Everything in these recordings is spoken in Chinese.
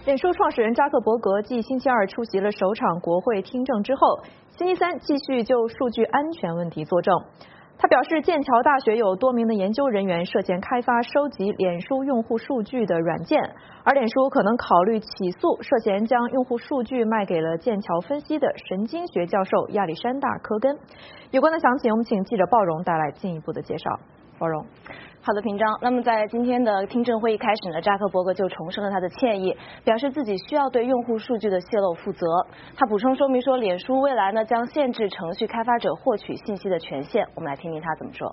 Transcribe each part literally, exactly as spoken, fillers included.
脸书创始人扎克伯格继星期二出席了首场国会听证之后，星期三继续就数据安全问题作证。他表示，剑桥大学有多名的研究人员涉嫌开发收集脸书用户数据的软件，而脸书可能考虑起诉涉嫌将用户数据卖给了剑桥分析的神经学教授亚历山大·科根。有关的详情，我们请记者鲍荣带来进一步的介绍。鲍荣。 好的，平章。那么在今天的听证会一开始呢，扎克伯格就重申了他的歉意，表示自己需要对用户数据的泄露负责。他补充说明说，脸书未来呢将限制程序开发者获取信息的权限。我们来听听他怎么说。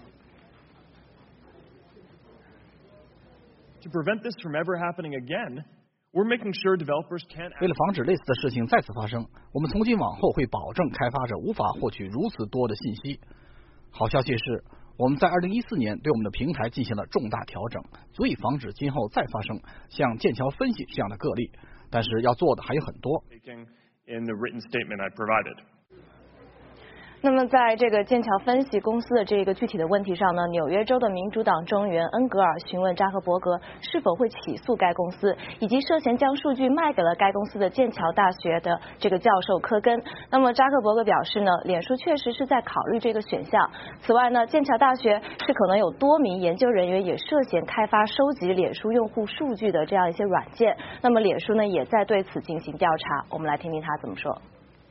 To prevent this from ever happening again, we're making sure developers can't. 为了防止类似的事情再次发生，我们从今往后会保证开发者无法获取如此多的信息。好消息是，我们在二零一四年对我们的平台进行了重大调整，足以防止今后再发生像剑桥分析这样的个例。但是要做的还有很多。 In the written statement I provided. 那么在这个剑桥分析公司的这个具体的问题上呢，纽约州的民主党众议员恩格尔询问扎克伯格是否会起诉该公司，以及涉嫌将数据卖给了该公司的剑桥大学的这个教授科根。那么扎克伯格表示呢，脸书确实是在考虑这个选项。此外呢，剑桥大学是可能有多名研究人员也涉嫌开发收集脸书用户数据的这样一些软件。那么脸书呢也在对此进行调查。我们来听听他怎么说。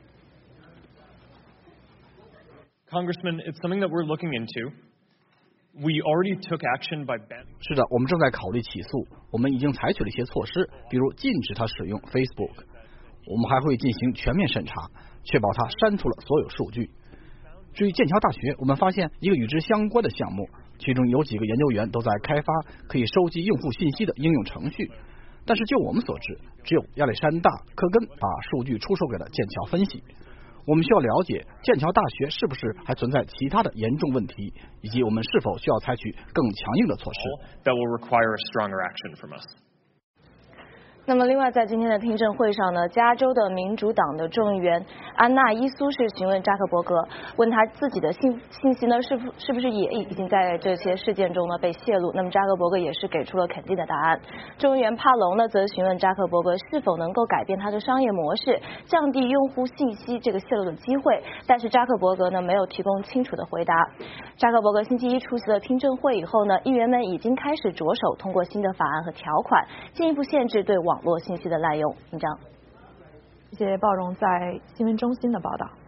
Congressman, it's something that we're looking into. We already took action by banning. 是的，我们正在考虑起诉。我们已经采取了一些措施，比如禁止他使用 Facebook。我们还会进行全面审查，确保他删除了所有数据。至于剑桥大学，我们发现一个与之相关的项目，其中有几个研究员都在开发可以收集用户信息的应用程序。但是就我们所知，只有亚历山大·科根把数据出售给了剑桥分析。我们需要了解剑桥大学是不是还存在其他的严重问题，以及我们是否需要采取更强硬的措施。 That will require a stronger action from us. 那么另外在今天的听证会上呢，加州的民主党的众议员安娜伊苏是询问扎克伯格，问他自己的信信息呢是不是不是也已经在这些事件中呢被泄露。那么扎克伯格也是给出了肯定的答案。众议员帕隆呢则询问扎克伯格是否能够改变他的商业模式，降低用户信息这个泄露的机会，但是扎克伯格呢没有提供清楚的回答。扎克伯格星期一出席了听证会以后呢，议员们已经开始着手通过新的法案和条款，进一步限制对网络信息的滥用。平章， 谢谢鲍荣在新闻中心的报道。